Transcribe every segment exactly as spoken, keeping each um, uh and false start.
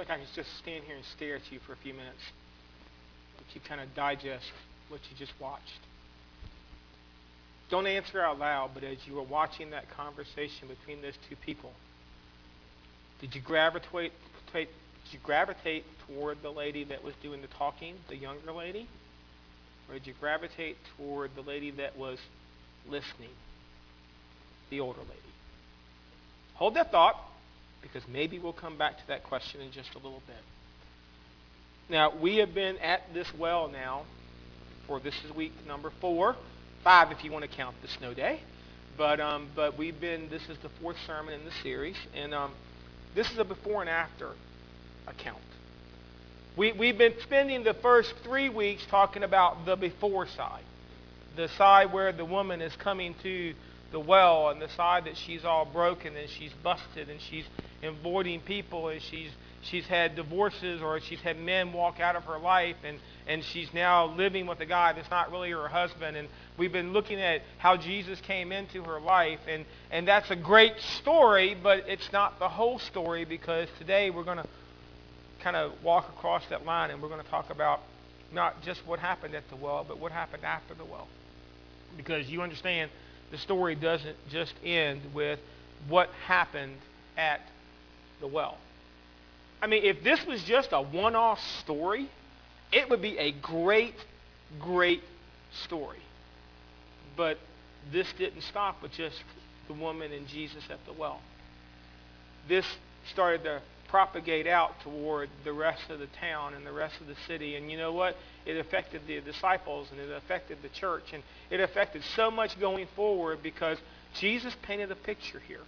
like I can just stand here and stare at you for a few minutes. Let you kind of digest what you just watched. Don't answer out loud, but as you were watching that conversation between those two people, did you gravitate, did you gravitate toward the lady that was doing the talking, the younger lady? Or did you gravitate toward the lady that was listening, the older lady? Hold that thought, because maybe we'll come back to that question in just a little bit. Now, we have been at this well now for, this is week number four, five if you want to count the snow day. But um, but we've been, this is the fourth sermon in the series, and um, this is a before and after account. We, we've been spending the first three weeks talking about the before side, the side where the woman is coming to the well, and the side that she's all broken and she's busted and she's avoiding people and she's she's had divorces or she's had men walk out of her life, and, and she's now living with a guy that's not really her husband. And we've been looking at how Jesus came into her life, and, and that's a great story, but it's not the whole story, because today we're going to kind of walk across that line, and we're going to talk about not just what happened at the well, but what happened after the well. Because you understand, the story doesn't just end with what happened at the well. I mean, if this was just a one-off story, it would be a great, great story. But this didn't stop with just the woman and Jesus at the well. This started to propagate out toward the rest of the town and the rest of the city. And you know what? It affected the disciples, and it affected the church, and it affected so much going forward, because Jesus painted a picture here.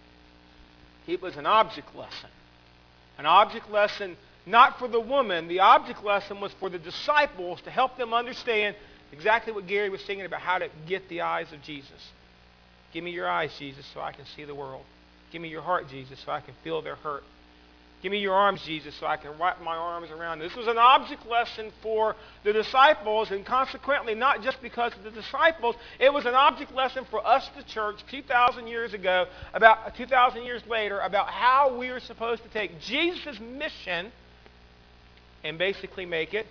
It was an object lesson. An object lesson not for the woman. The object lesson was for the disciples, to help them understand exactly what Gary was singing about, how to get the eyes of Jesus. Give me your eyes, Jesus, so I can see the world. Give me your heart, Jesus, so I can feel their hurt. Give me your arms, Jesus, so I can wrap my arms around. This was an object lesson for the disciples, and consequently, not just because of the disciples, it was an object lesson for us, the church, two thousand years ago, about two thousand years later, about how we are supposed to take Jesus' mission and basically make it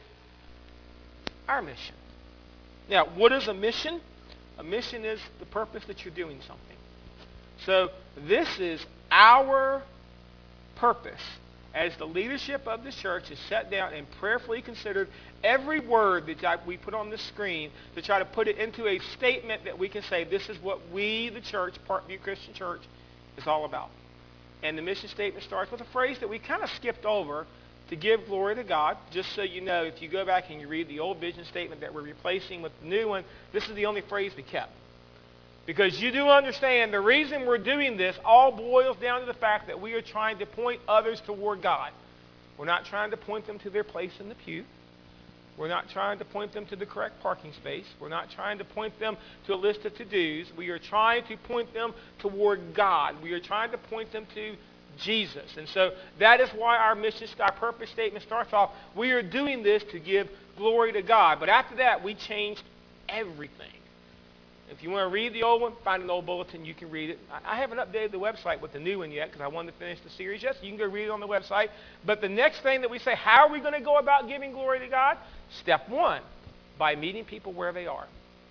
our mission. Now, what is a mission? A mission is the purpose that you're doing something. So this is our purpose as the leadership of the church is sat down and prayerfully considered every word that we put on the screen to try to put it into a statement that we can say, this is what we, the church, Parkview Christian Church, is all about. And the mission statement starts with a phrase that we kind of skipped over, to give glory to God. Just so you know, if you go back and you read the old vision statement that we're replacing with the new one, this is the only phrase we kept. Because you do understand the reason we're doing this all boils down to the fact that we are trying to point others toward God. We're not trying to point them to their place in the pew. We're not trying to point them to the correct parking space. We're not trying to point them to a list of to-dos. We are trying to point them toward God. We are trying to point them to Jesus. And so that is why our mission, our purpose statement starts off, we are doing this to give glory to God. But after that, we changed everything. If you want to read the old one, find an old bulletin, you can read it. I haven't updated the website with the new one yet because I wanted to finish the series yet, so you can go read it on the website. But the next thing that we say, how are we going to go about giving glory to God? Step one, by meeting people where they are.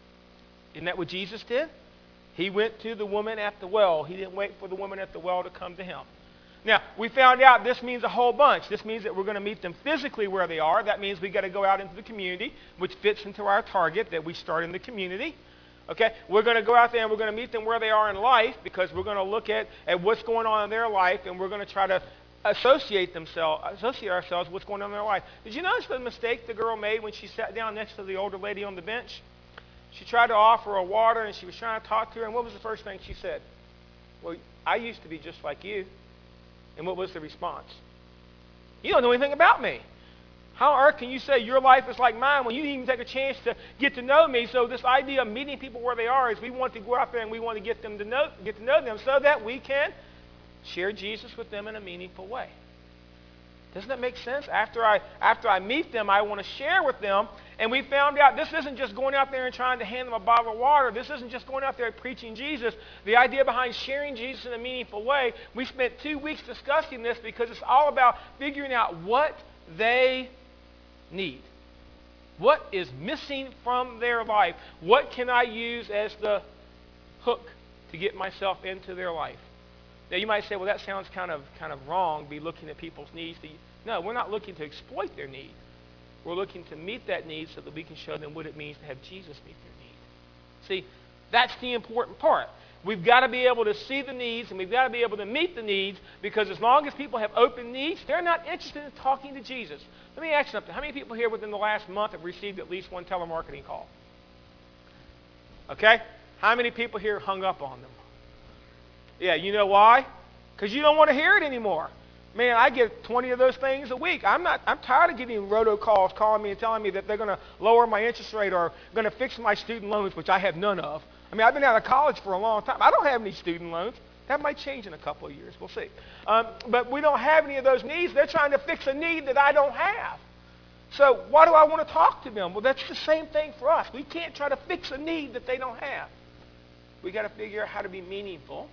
Isn't that what Jesus did? He went to the woman at the well. He didn't wait for the woman at the well to come to him. Now, we found out this means a whole bunch. This means that we're going to meet them physically where they are. That means we've got to go out into the community, which fits into our target that we start in the community. Okay, we're going to go out there and we're going to meet them where they are in life, because we're going to look at, at what's going on in their life, and we're going to try to associate themselves, associate ourselves with what's going on in their life. Did you notice the mistake the girl made when she sat down next to the older lady on the bench? She tried to offer her water, and she was trying to talk to her, and what was the first thing she said? Well, I used to be just like you. And what was the response? You don't know anything about me. How on earth can you say your life is like mine when you didn't even take a chance to get to know me? So this idea of meeting people where they are is we want to go out there and we want to get them to know, get to know them so that we can share Jesus with them in a meaningful way. Doesn't that make sense? After I, after I meet them, I want to share with them. And we found out this isn't just going out there and trying to hand them a bottle of water. This isn't just going out there and preaching Jesus. The idea behind sharing Jesus in a meaningful way, we spent two weeks discussing this because it's all about figuring out what they need. What is missing from their life? What can I use as the hook to get myself into their life? Now you might say, well, that sounds kind of kind of wrong, be looking at people's needs. To, no, we're not looking to exploit their need. We're looking to meet that need so that we can show them what it means to have Jesus meet their need. See, that's the important part. We've got to be able to see the needs, and we've got to be able to meet the needs, because as long as people have open needs, they're not interested in talking to Jesus. Let me ask you something. How many people here within the last month have received at least one telemarketing call? Okay? How many people here hung up on them? Yeah, you know why? Because you don't want to hear it anymore. Man, I get twenty of those things a week. I'm not. I'm tired of getting roto calls calling me and telling me that they're going to lower my interest rate or going to fix my student loans, which I have none of. I mean, I've been out of college for a long time. I don't have any student loans. That might change in a couple of years. We'll see. Um, but we don't have any of those needs. They're trying to fix a need that I don't have. So why do I want to talk to them? Well, that's the same thing for us. We can't try to fix a need that they don't have. We got to figure out how to be meaningful.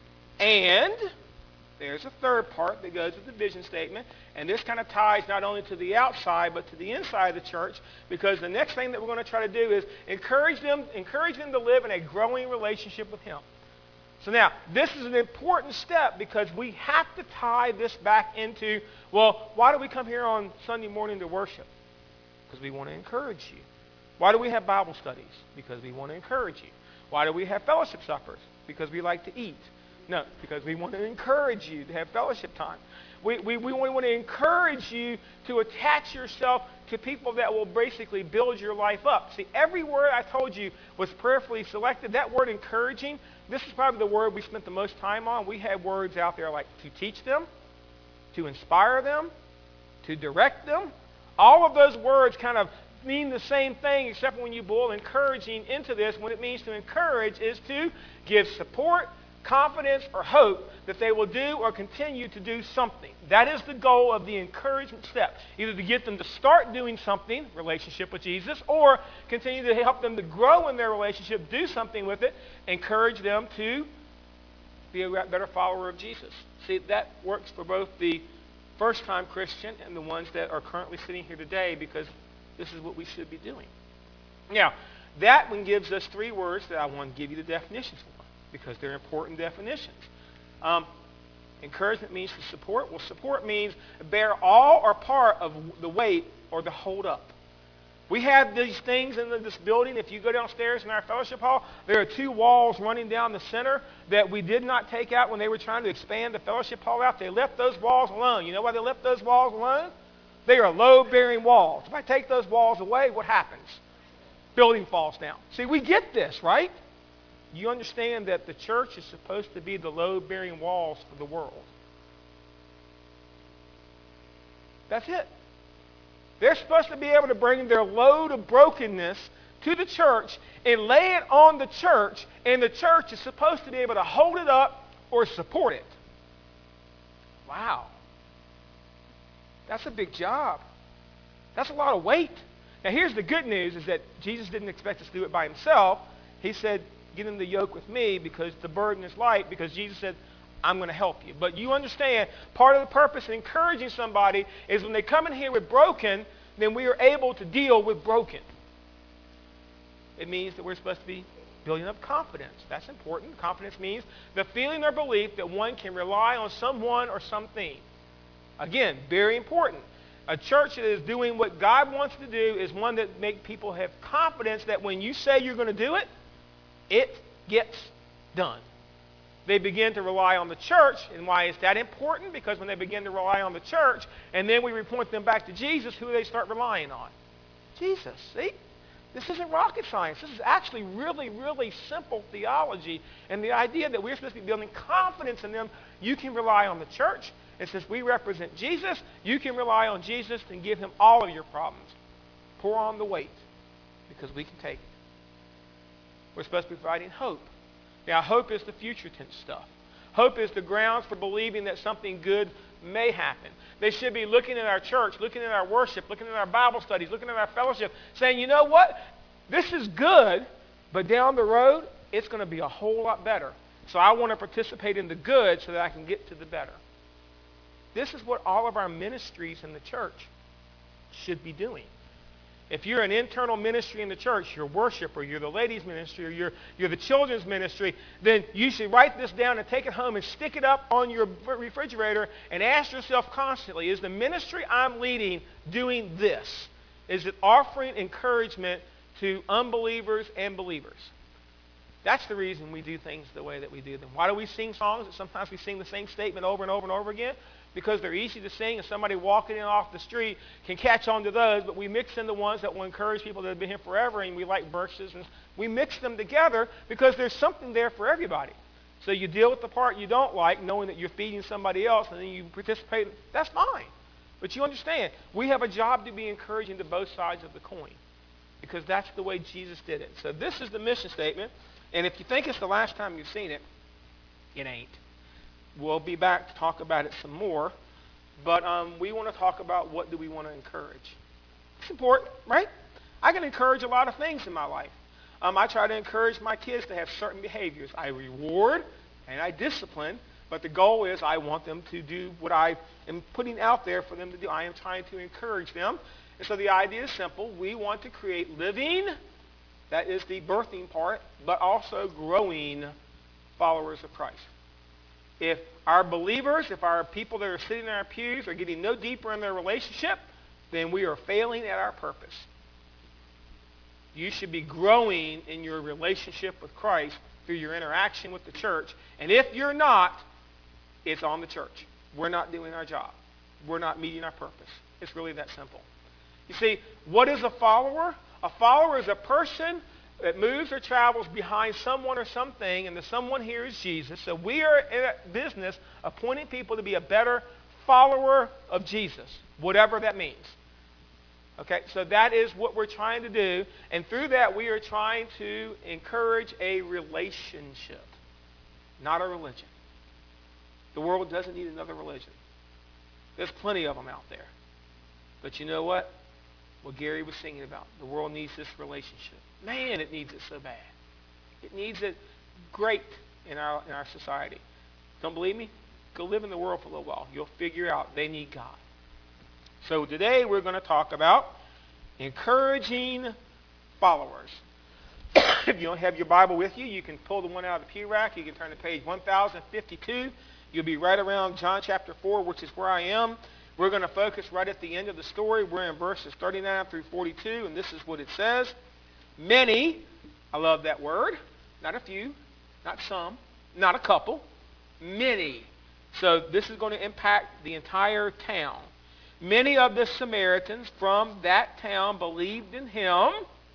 And there's a third part that goes with the vision statement, and this kind of ties not only to the outside but to the inside of the church, because the next thing that we're going to try to do is encourage them, encourage them to live in a growing relationship with Him. So now, this is an important step because we have to tie this back into, well, why do we come here on Sunday morning to worship? Because we want to encourage you. Why do we have Bible studies? Because we want to encourage you. Why do we have fellowship suppers? Because we like to eat. No, because we want to encourage you to have fellowship time. We, we, we want to encourage you to attach yourself to people that will basically build your life up. See, every word I told you was prayerfully selected. That word encouraging, this is probably the word we spent the most time on. We had words out there like to teach them, to inspire them, to direct them. All of those words kind of mean the same thing, except when you boil encouraging into this, what it means to encourage is to give support, confidence, or hope that they will do or continue to do something. That is the goal of the encouragement step. Either to get them to start doing something, relationship with Jesus, or continue to help them to grow in their relationship, do something with it, encourage them to be a better follower of Jesus. See, that works for both the first-time Christian and the ones that are currently sitting here today, because this is what we should be doing. Now, that one gives us three words that I want to give you the definitions for, because they're important definitions. Um, encouragement means to support. Well, support means bear all or part of the weight or the hold up. We have these things in this building. If you go downstairs in our fellowship hall, there are two walls running down the center that we did not take out when they were trying to expand the fellowship hall out. They left those walls alone. You know why they left those walls alone? They are load-bearing walls. If I take those walls away, what happens? Building falls down. See, we get this, right? You understand that the church is supposed to be the load-bearing walls for the world. That's it. They're supposed to be able to bring their load of brokenness to the church and lay it on the church, and the church is supposed to be able to hold it up or support it. Wow. That's a big job. That's a lot of weight. Now here's the good news, is that Jesus didn't expect us to do it by himself. He said, get in the yoke with me because the burden is light, because Jesus said, I'm going to help you. But you understand, part of the purpose of encouraging somebody is when they come in here with broken, then we are able to deal with broken. It means that we're supposed to be building up confidence. That's important. Confidence means the feeling or belief that one can rely on someone or something. Again, very important. A church that is doing what God wants to do is one that makes people have confidence that when you say you're going to do it, it gets done. They begin to rely on the church. And why is that important? Because when they begin to rely on the church, and then we report them back to Jesus, who do they start relying on? Jesus. See? This isn't rocket science. This is actually really, really simple theology. And the idea that we're supposed to be building confidence in them, you can rely on the church. And since we represent Jesus, you can rely on Jesus and give him all of your problems. Pour on the weight, because we can take it. We're supposed to be providing hope. Now, hope is the future tense stuff. Hope is the grounds for believing that something good may happen. They should be looking at our church, looking at our worship, looking at our Bible studies, looking at our fellowship, saying, you know what? This is good, but down the road, it's going to be a whole lot better. So I want to participate in the good so that I can get to the better. This is what all of our ministries in the church should be doing. If you're an internal ministry in the church, your worship, or you're the ladies' ministry, or you're, you're the children's ministry, then you should write this down and take it home and stick it up on your refrigerator and ask yourself constantly, is the ministry I'm leading doing this? Is it offering encouragement to unbelievers and believers? That's the reason we do things the way that we do them. Why do we sing songs? Sometimes we sing the same statement over and over and over again. Because they're easy to sing, and somebody walking in off the street can catch on to those, but we mix in the ones that will encourage people that have been here forever, and we like verses, and we mix them together because there's something there for everybody. So you deal with the part you don't like, knowing that you're feeding somebody else, and then you participate. That's fine. But you understand, we have a job to be encouraging to both sides of the coin because that's the way Jesus did it. So this is the mission statement, and if you think it's the last time you've seen it, it ain't. We'll be back to talk about it some more, but um, we want to talk about what do we want to encourage. It's important, right? I can encourage a lot of things in my life. Um, I try to encourage my kids to have certain behaviors. I reward and I discipline, but the goal is I want them to do what I am putting out there for them to do. I am trying to encourage them. And so the idea is simple. We want to create living, that is the birthing part, but also growing followers of Christ. If our believers, if our people that are sitting in our pews are getting no deeper in their relationship, then we are failing at our purpose. You should be growing in your relationship with Christ through your interaction with the church. And if you're not, it's on the church. We're not doing our job. We're not meeting our purpose. It's really that simple. You see, what is a follower? A follower is a person that moves or travels behind someone or something, and the someone here is Jesus. So we are in a business of pointing people to be a better follower of Jesus, whatever that means. Okay, so that is what we're trying to do, and through that we are trying to encourage a relationship, not a religion. The world doesn't need another religion. There's plenty of them out there. But you know what? What Gary was singing about, the world needs this relationship. Man, it needs it so bad. It needs it great in our in our society. Don't believe me? Go live in the world for a little while. You'll figure out they need God. So today we're going to talk about encouraging followers. If you don't have your Bible with you, you can pull the one out of the pew rack. You can turn to page one thousand fifty-two. You'll be right around John chapter four, which is where I am. We're going to focus right at the end of the story. We're in verses thirty-nine through forty-two, and this is what it says. Many, I love that word, not a few, not some, not a couple, many. So this is going to impact the entire town. Many of the Samaritans from that town believed in him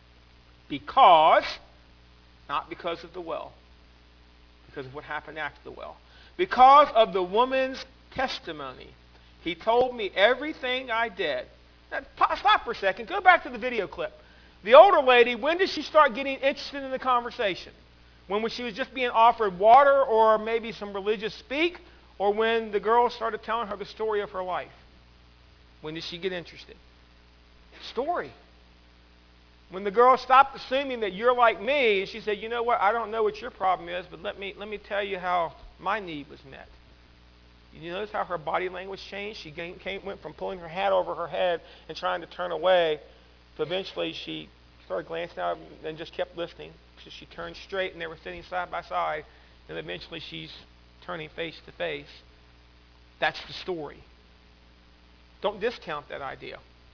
because, not because of the well, because of what happened after the well, because of the woman's testimony. He told me everything I did. Now, stop for a second. Go back to the video clip. The older lady, when did she start getting interested in the conversation? When she was just being offered water or maybe some religious speak, or when the girl started telling her the story of her life? When did she get interested? Story. When the girl stopped assuming that you're like me, and she said, you know what, I don't know what your problem is, but let me, let me tell you how my need was met. You notice how her body language changed? She came, came, went from pulling her hat over her head and trying to turn away, to eventually she started glancing out and just kept listening. So she turned straight, and they were sitting side by side, and eventually she's turning face to face. That's the story. Don't discount that idea.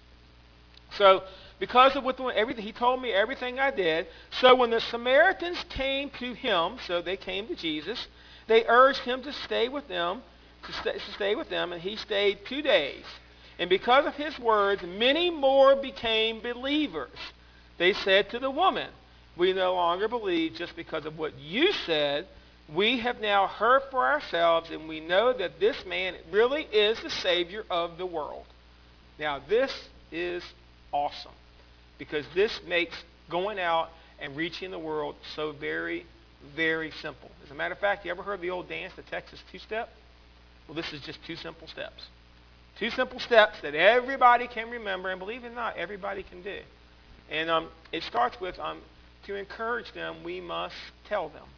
So, because of what the, everything, he told me everything I did. So when the Samaritans came to him, so they came to Jesus, they urged him to stay with them, to stay, to stay with them, and he stayed two days. And because of his words, many more became believers. They said to the woman, we no longer believe just because of what you said. We have now heard for ourselves, and we know that this man really is the Savior of the world. Now, this is awesome, because this makes going out and reaching the world so very, very simple. As a matter of fact, you ever heard the old dance, the Texas two-step? Well, this is just two simple steps. Two simple steps that everybody can remember, and believe it or not, everybody can do. And um, it starts with, um, to encourage them, we must tell them.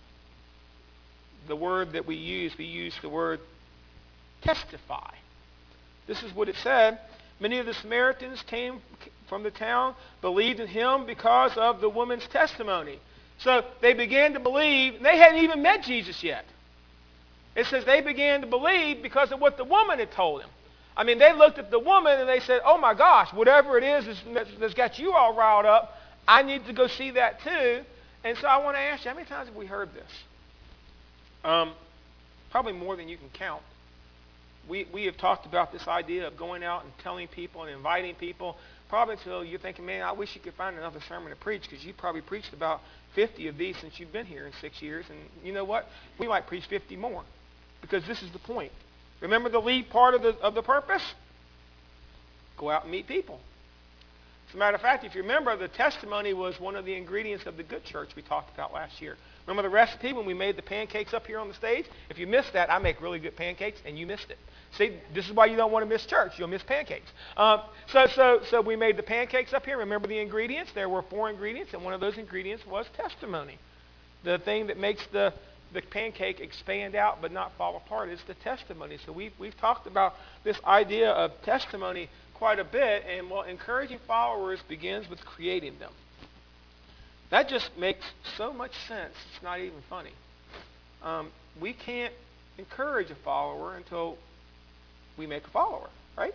The word that we use, we use the word testify. This is what it said. Many of the Samaritans came from the town, believed in him because of the woman's testimony. So they began to believe. They hadn't even met Jesus yet. It says they began to believe because of what the woman had told them. I mean, they looked at the woman and they said, oh my gosh, whatever it is that's got you all riled up, I need to go see that too. And so I want to ask you, how many times have we heard this? Um, probably more than you can count. We, we have talked about this idea of going out and telling people and inviting people, probably until you're thinking, man, I wish you could find another sermon to preach, because you probably preached about fifty of these since you've been here in six years. And you know what? We might preach fifty more, because this is the point. Remember the lead part of the, of the purpose? Go out and meet people. As a matter of fact, if you remember, the testimony was one of the ingredients of the good church we talked about last year. Remember the recipe when we made the pancakes up here on the stage? If you missed that, I make really good pancakes, and you missed it. See, this is why you don't want to miss church. You'll miss pancakes. Um, so, so, so we made the pancakes up here. Remember the ingredients? There were four ingredients, and one of those ingredients was testimony. The thing that makes the, the pancake expand out but not fall apart is the testimony. So we've, we've talked about this idea of testimony quite a bit, and well, encouraging followers begins with creating them. That just makes so much sense, it's not even funny. Um, we can't encourage a follower until we make a follower, right?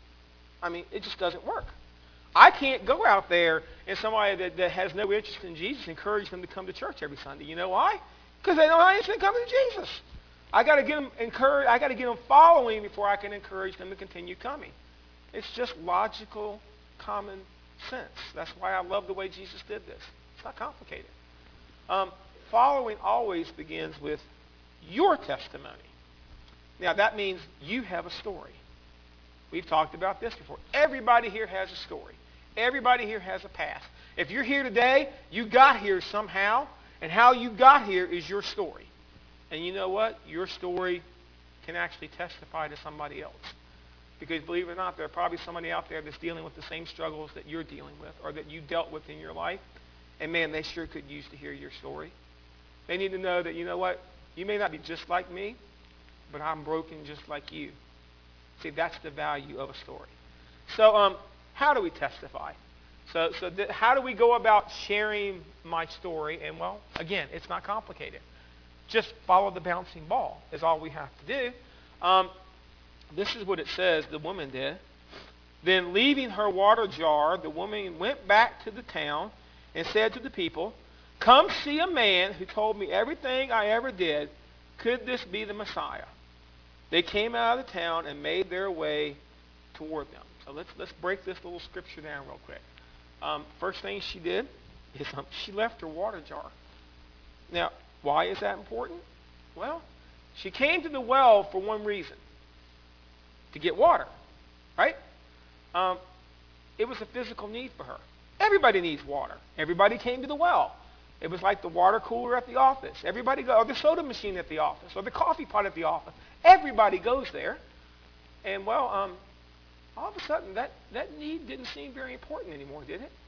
I mean, it just doesn't work. I can't go out there and somebody that, that has no interest in Jesus encourage them to come to church every Sunday. You know why? Because they don't have interest in coming to Jesus. I got to get them encouraged. I got to get them following before I can encourage them to continue coming. It's just logical, common sense. That's why I love the way Jesus did this. It's not complicated. Um, following always begins with your testimony. Now, that means you have a story. We've talked about this before. Everybody here has a story. Everybody here has a past. If you're here today, you got here somehow, and how you got here is your story. And you know what? Your story can actually testify to somebody else. Because believe it or not, there are probably somebody out there that's dealing with the same struggles that you're dealing with or that you dealt with in your life. And man, they sure could use to hear your story. They need to know that, you know what? You may not be just like me, but I'm broken just like you. See, that's the value of a story. So um, how do we testify? So, so th- how do we go about sharing my story? And well, again, it's not complicated. Just follow the bouncing ball is all we have to do. Um, this is what it says the woman did. Then leaving her water jar, the woman went back to the town and said to the people, come see a man who told me everything I ever did. Could this be the Messiah? They came out of the town and made their way toward them. So let's let's break this little scripture down real quick. Um, first thing she did is um, she left her water jar. Now, why is that important? Well, she came to the well for one reason, to get water, right? Um, it was a physical need for her. Everybody needs water. Everybody came to the well. It was like the water cooler at the office. Everybody go, or the soda machine at the office, or the coffee pot at the office. Everybody goes there. And well, um, all of a sudden, that, that need didn't seem very important anymore, did it?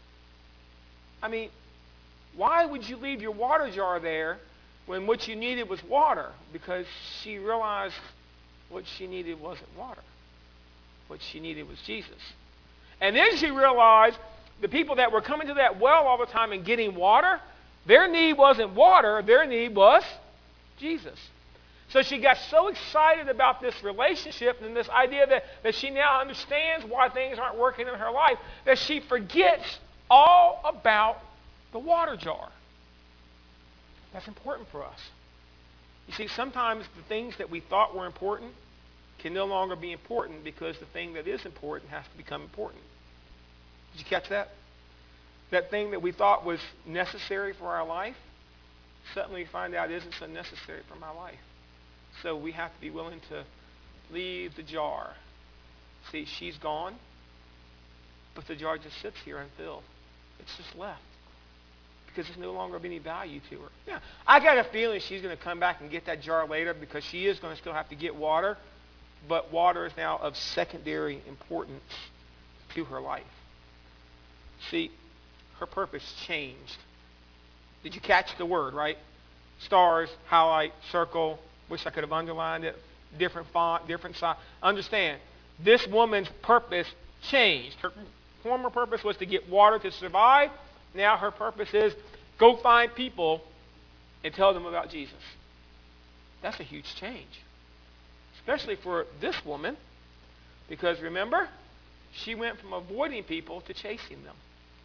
I mean, why would you leave your water jar there when what you needed was water? Because she realized what she needed wasn't water. What she needed was Jesus. And then she realized the people that were coming to that well all the time and getting water, their need wasn't water, their need was Jesus. So she got so excited about this relationship and this idea that, that she now understands why things aren't working in her life, that she forgets all about the water jar. That's important for us. You see, sometimes the things that we thought were important can no longer be important because the thing that is important has to become important. Did you catch that? That thing that we thought was necessary for our life, suddenly we find out isn't so necessary for my life. So we have to be willing to leave the jar. See, she's gone, but the jar just sits here unfilled. It's just left because there's no longer any value to her. Yeah, I got a feeling she's going to come back and get that jar later because she is going to still have to get water, but water is now of secondary importance to her life. See, her purpose changed. Did you catch the word, right? Stars, highlight, circle. Wish I could have underlined it. Different font, different size. Understand, this woman's purpose changed. Her former purpose was to get water to survive. Now her purpose is go find people and tell them about Jesus. That's a huge change. Especially for this woman. Because remember, she went from avoiding people to chasing them.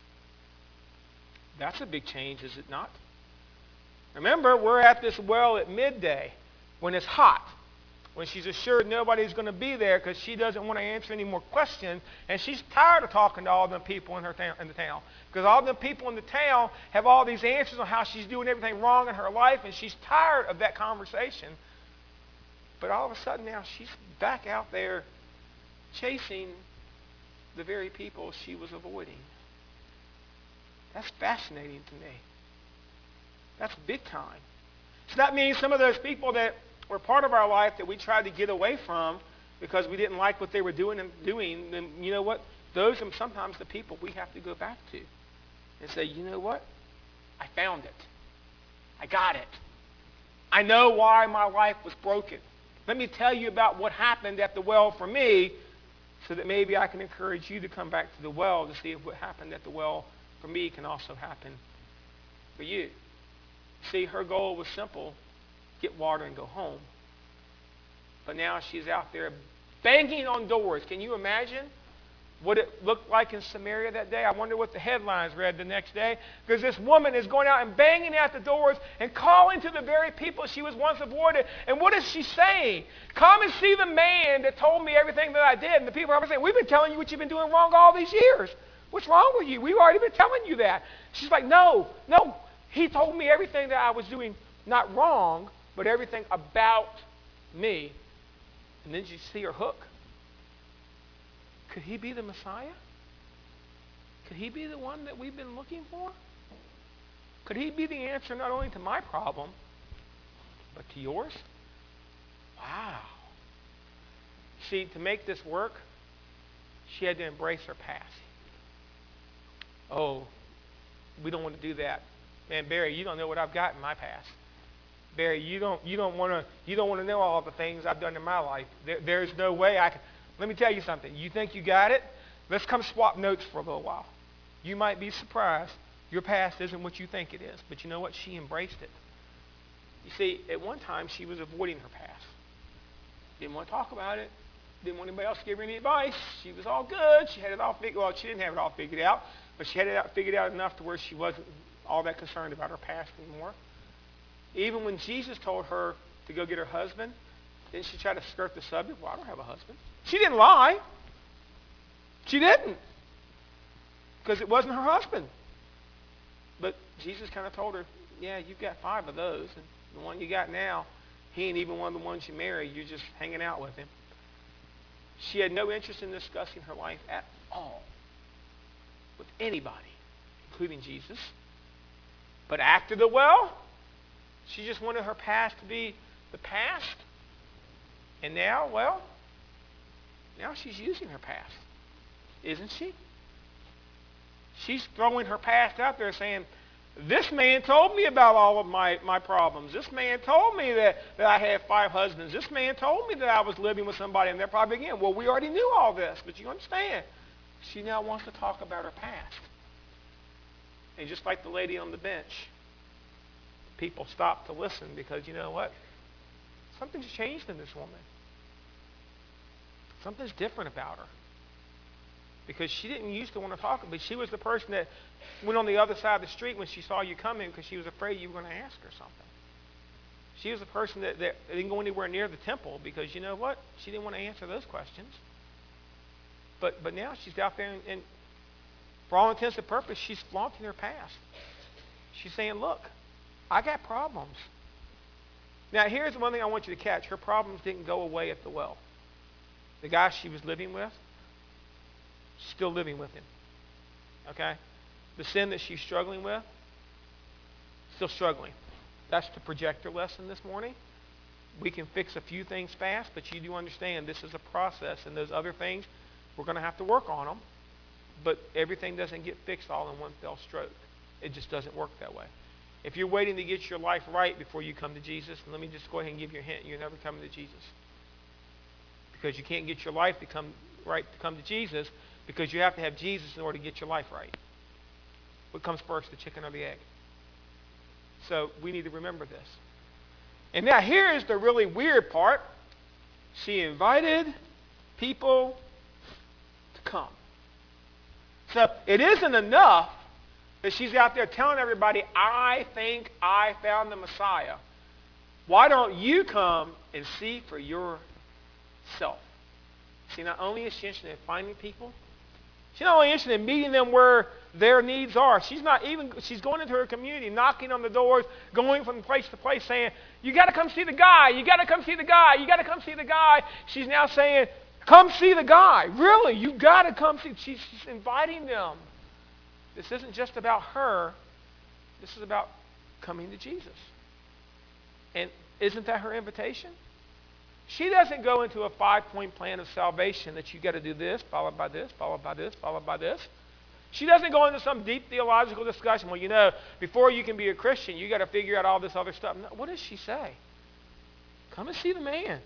That's a big change, is it not? Remember, we're at this well at midday when it's hot. When she's assured nobody's going to be there because she doesn't want to answer any more questions. And she's tired of talking to all the people in her ta- in the town. Because all the people in the town have all these answers on how she's doing everything wrong in her life. And she's tired of that conversation. But all of a sudden now she's back out there chasing the very people she was avoiding. That's fascinating to me. That's big time. So that means some of those people that were part of our life that we tried to get away from because we didn't like what they were doing and doing, then you know what? Those are sometimes the people we have to go back to and say, you know what? I found it. I got it. I know why my life was broken. Let me tell you about what happened at the well for me so that maybe I can encourage you to come back to the well to see if what happened at the well for me can also happen for you. See, her goal was simple. Get water and go home. But now she's out there banging on doors. Can you imagine what it looked like in Samaria that day? I wonder what the headlines read the next day. Because this woman is going out and banging at the doors and calling to the very people she was once avoided. And what is she saying? Come and see the man that told me everything that I did. And the people are saying, we've been telling you what you've been doing wrong all these years. What's wrong with you? We've already been telling you that. She's like, no, no. He told me everything that I was doing not wrong, but everything about me. And then you see her hook. Could he be the Messiah? Could he be the one that we've been looking for? Could he be the answer not only to my problem, but to yours? Wow. See, to make this work, she had to embrace her past. Oh, we don't want to do that. Man, Barry, you don't know what I've got in my past. Barry, you don't you don't want to you don't want to know all the things I've done in my life. There, there's no way I can. Let me tell you something. You think you got it? Let's come swap notes for a little while. You might be surprised. Your past isn't what you think it is. But you know what? She embraced it. You see, at one time she was avoiding her past. Didn't want to talk about it. Didn't want anybody else to give her any advice. She was all good. She had it all figured. Well, she didn't have it all figured out, but she had it out, figured out enough to where she wasn't all that concerned about her past anymore. Even when Jesus told her to go get her husband, didn't she try to skirt the subject? Well, I don't have a husband. She didn't lie. She didn't. Because it wasn't her husband. But Jesus kind of told her, yeah, you've got five of those. And the one you got now, he ain't even one of the ones you married. You're just hanging out with him. She had no interest in discussing her life at all with anybody, including Jesus. But after the well, she just wanted her past to be the past. And now, well, now she's using her past, isn't she? She's throwing her past out there saying, this man told me about all of my, my problems. This man told me that, that I had five husbands. This man told me that I was living with somebody. And they're probably again, well, we already knew all this. But you understand, she now wants to talk about her past. And just like the lady on the bench, people stop to listen because you know what? Something's changed in this woman. Something's different about her. Because she didn't used to want to talk, but she was the person that went on the other side of the street when she saw you coming because she was afraid you were going to ask her something. She was the person that, that didn't go anywhere near the temple because you know what? She didn't want to answer those questions. But but now she's out there and, and for all intents and purposes, she's flaunting her past. She's saying, look, I got problems. Now here's the one thing I want you to catch. Her problems didn't go away at the well. The guy she was living with, still living with him. Okay? The sin that she's struggling with, Still struggling. That's the projector lesson this morning. We can fix a few things fast, but you do understand this is a process, and those other things, we're going to have to work on them. But everything doesn't get fixed all in one fell stroke. It just doesn't work that way. If you're waiting to get your life right before you come to Jesus, and let me just go ahead and give you a hint, you're never coming to Jesus. Because you can't get your life to come right to come to Jesus, because you have to have Jesus in order to get your life right. What comes first, the chicken or the egg? So we need to remember this. And now here is the really weird part. She invited people to come. So it isn't enough that she's out there telling everybody, I think I found the Messiah. Why don't you come and see for yourself? See, not only is she interested in finding people, she's not only interested in meeting them where their needs are. She's not even, she's going into her community, knocking on the doors, going from place to place saying, you got to come see the guy, you got to come see the guy, you got to come see the guy. She's now saying, come see the guy. Really, you got to come see. She's, she's inviting them. This isn't just about her. This is about coming to Jesus. And isn't that her invitation? She doesn't go into a five-point plan of salvation that you got to do this, followed by this, followed by this, followed by this. She doesn't go into some deep theological discussion. Well, you know, before you can be a Christian, you got to figure out all this other stuff. No, what does she say? Come and see the man.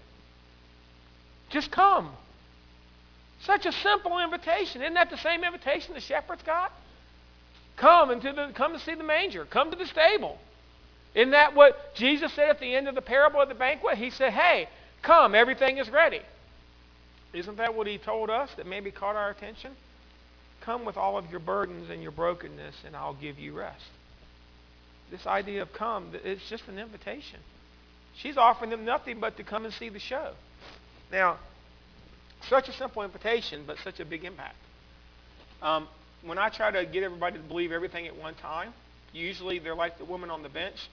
Just come. Such a simple invitation. Isn't that the same invitation the shepherds got? Come into the come to see the manger. Come to the stable. Isn't that what Jesus said at the end of the parable of the banquet? He said, hey, come, everything is ready. Isn't that what he told us that maybe caught our attention? Come with all of your burdens and your brokenness, and I'll give you rest. This idea of come, it's just an invitation. She's offering them nothing but to come and see the show. Now, such a simple invitation, but such a big impact. Um, when I try to get everybody to believe everything at one time, usually they're like the woman on the bench.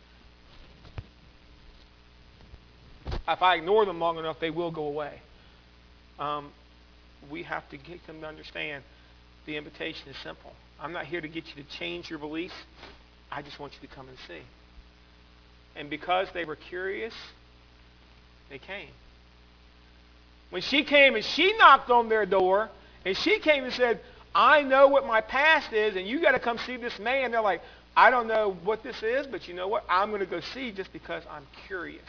If I ignore them long enough, they will go away. Um, we have to get them to understand the invitation is simple. I'm not here to get you to change your beliefs. I just want you to come and see. And because they were curious, they came. When she came and she knocked on their door, and she came and said, I know what my past is, and you got to come see this man. They're like, I don't know what this is, but you know what? I'm going to go see just because I'm curious.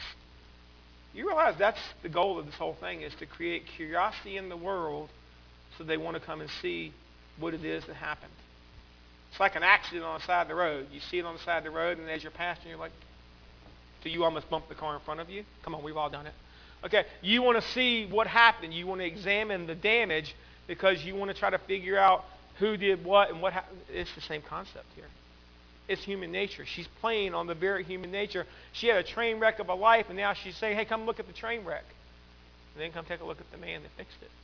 You realize that's the goal of this whole thing, is to create curiosity in the world so they want to come and see what it is that happened. It's like an accident on the side of the road. You see it on the side of the road, and as you're passing, you're like, do you almost bump the car in front of you? Come on, we've all done it. Okay, you want to see what happened. You want to examine the damage because you want to try to figure out who did what and what happened. It's the same concept here. It's human nature. She's playing on the very human nature. She had a train wreck of a life, and now she's saying, hey, come look at the train wreck. And then come take a look at the man that fixed it.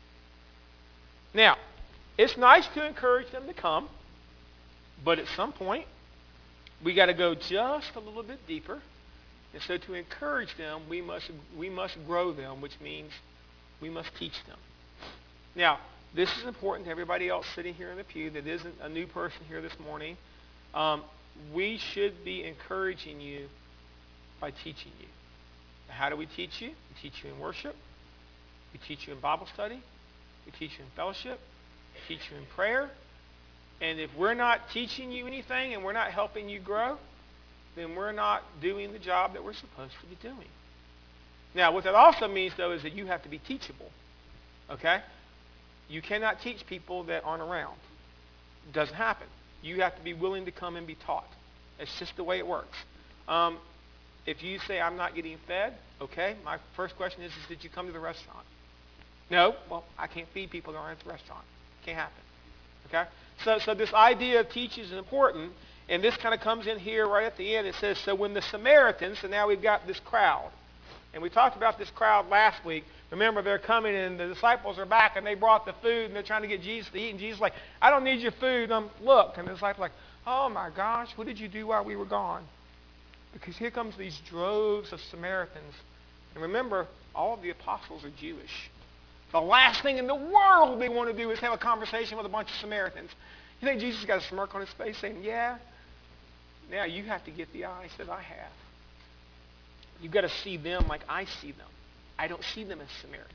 Now, it's nice to encourage them to come, but at some point, we got to go just a little bit deeper. And so to encourage them, we must, we must grow them, which means we must teach them. Now, this is important to everybody else sitting here in the pew that isn't a new person here this morning. Um, we should be encouraging you by teaching you. How do we teach you? We teach you in worship. We teach you in Bible study. We teach you in fellowship. We teach you in prayer. And if we're not teaching you anything and we're not helping you grow, then we're not doing the job that we're supposed to be doing. Now, what that also means, though, is that you have to be teachable. Okay? You cannot teach people that aren't around. It doesn't happen. You have to be willing to come and be taught. It's just the way it works. Um, if you say, I'm not getting fed, okay, my first question is, is did you come to the restaurant? No? Well, I can't feed people that aren't at the restaurant. Can't happen. Okay? So, so this idea of teaching is important, and this kind of comes in here right at the end. It says, so when the Samaritans, so now we've got this crowd, and we talked about this crowd last week. Remember, they're coming, and the disciples are back, and they brought the food, and they're trying to get Jesus to eat, and Jesus is like, I don't need your food. Um, look. And the disciples are like, oh, my gosh, what did you do while we were gone? Because here comes these droves of Samaritans. And remember, all of the apostles are Jewish. The last thing in the world they want to do is have a conversation with a bunch of Samaritans. You think Jesus got a smirk on his face saying, yeah, Now you have to get the eyes that I have. You've got to see them like I see them. I don't see them as Samaritans.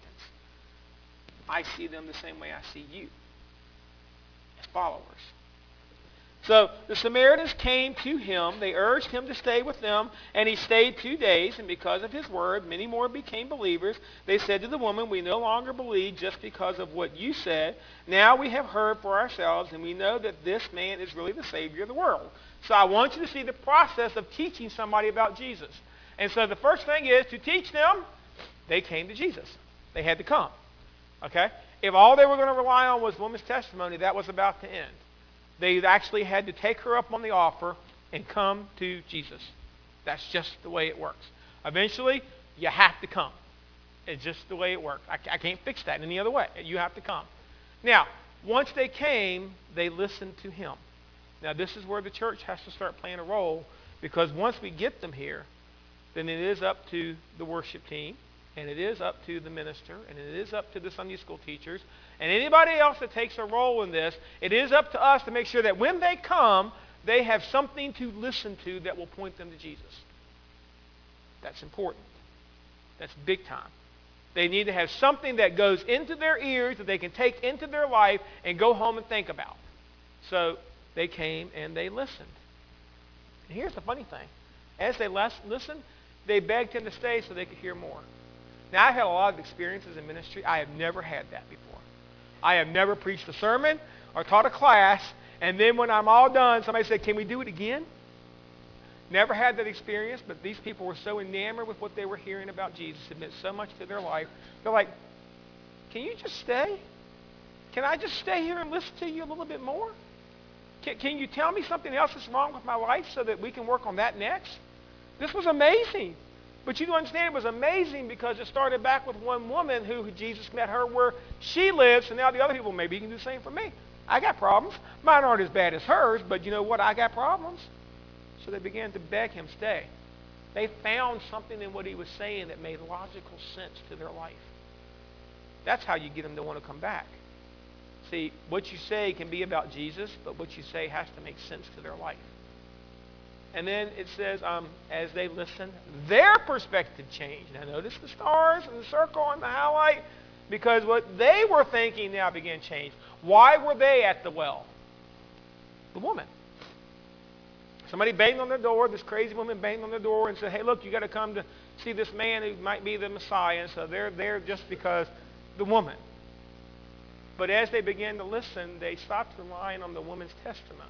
I see them the same way I see you, as followers. So the Samaritans came to him. They urged him to stay with them, and he stayed two days. And because of his word, many more became believers. They said to the woman, we no longer believe just because of what you said. Now we have heard for ourselves, and we know that this man is really the Savior of the world. So I want you to see the process of teaching somebody about Jesus. And so the first thing is to teach them, they came to Jesus. They had to come. Okay? If all they were going to rely on was woman's testimony, that was about to end. They actually had to take her up on the offer and come to Jesus. That's just the way it works. Eventually, you have to come. It's just the way it works. I, I can't fix that any other way. You have to come. Now, once they came, they listened to him. Now, this is where the church has to start playing a role, because once we get them here, then it is up to the worship team, and it is up to the minister, and it is up to the Sunday school teachers, and anybody else that takes a role in this. It is up to us to make sure that when they come, they have something to listen to that will point them to Jesus. That's important. That's big time. They need to have something that goes into their ears that they can take into their life and go home and think about. So they came and they listened. And here's the funny thing. As they listened, they begged him to stay so they could hear more. Now, I've had a lot of experiences in ministry. I have never had that before. I have never preached a sermon or taught a class, and then when I'm all done, somebody said, can we do it again? Never had that experience, but these people were so enamored with what they were hearing about Jesus. It meant so much to their life. They're like, can you just stay? Can I just stay here and listen to you a little bit more? Can, can you tell me something else that's wrong with my life so that we can work on that next? This was amazing. But you don't understand, it was amazing because it started back with one woman who Jesus met her where she lives, and now the other people, maybe you can do the same for me. I got problems. Mine aren't as bad as hers, but you know what? I got problems. So they began to beg him, stay. They found something in what he was saying that made logical sense to their life. That's how you get them to want to come back. See, what you say can be about Jesus, but what you say has to make sense to their life. And then it says, um, as they listened, their perspective changed. Now notice the stars and the circle and the highlight, because what they were thinking now began to change. Why were they at the well? The woman. Somebody banged on their door. This crazy woman banged on their door and said, hey, look, you got to come to see this man who might be the Messiah. And so they're there just because the woman. But as they began to listen, they stopped relying on the woman's testimony.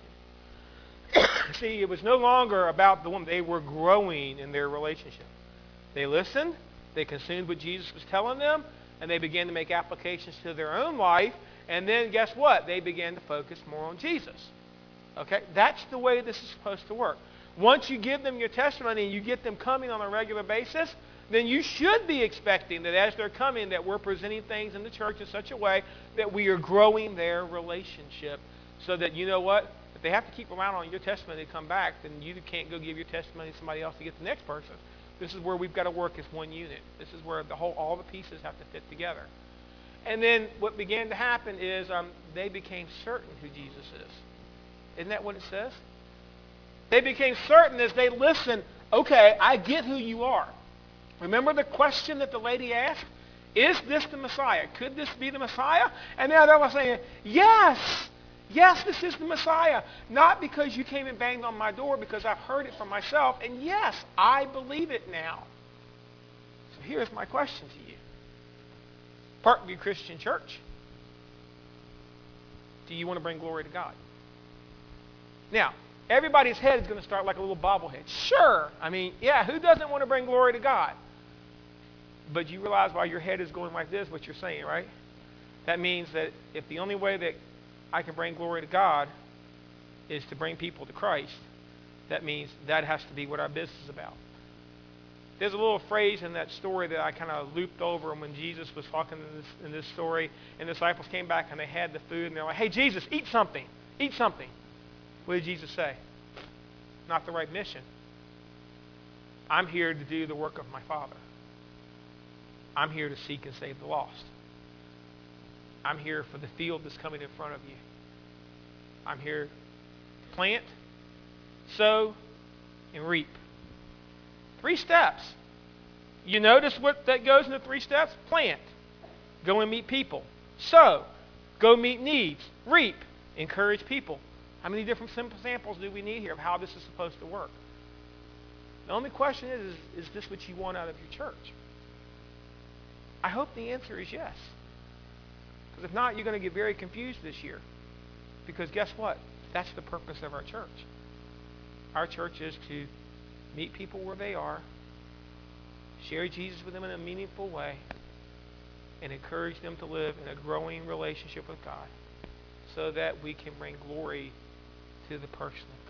See, it was no longer about the woman. They were growing in their relationship. They listened, they consumed what Jesus was telling them, and they began to make applications to their own life. And then guess what? They began to focus more on Jesus. Okay? That's the way this is supposed to work. Once you give them your testimony and you get them coming on a regular basis, then you should be expecting that as they're coming that we're presenting things in the church in such a way that we are growing their relationship so that, you know what? If they have to keep relying on your testimony to come back, then you can't go give your testimony to somebody else to get the next person. This is where we've got to work as one unit. This is where the whole, all the pieces have to fit together. And then what began to happen is um, they became certain who Jesus is. Isn't that what it says? They became certain as they listened, okay, I get who you are. Remember the question that the lady asked? Is this the Messiah? Could this be the Messiah? And now they're saying, yes, yes, this is the Messiah. Not because you came and banged on my door, because I've heard it for myself. And yes, I believe it now. So here's my question to you. Parkview Christian Church, do you want to bring glory to God? Now, everybody's head is going to start like a little bobblehead. Sure. I mean, yeah, who doesn't want to bring glory to God? But you realize why your head is going like this, what you're saying, right? That means that if the only way that I can bring glory to God is to bring people to Christ, that means that has to be what our business is about. There's a little phrase in that story that I kind of looped over when Jesus was talking in this, in this story, and the disciples came back and they had the food, and they're like, hey, Jesus, eat something. Eat something. What did Jesus say? Not the right mission. I'm here to do the work of my Father. I'm here to seek and save the lost. I'm here for the field that's coming in front of you. I'm here to plant, sow, and reap. Three steps. You notice what that goes into three steps? Plant. Go and meet people. Sow. Go meet needs. Reap. Encourage people. How many different simple samples do we need here of how this is supposed to work? The only question is, is, is this what you want out of your church? I hope the answer is yes. Because if not, you're going to get very confused this year. Because guess what? That's the purpose of our church. Our church is to meet people where they are, share Jesus with them in a meaningful way, and encourage them to live in a growing relationship with God so that we can bring glory to the person of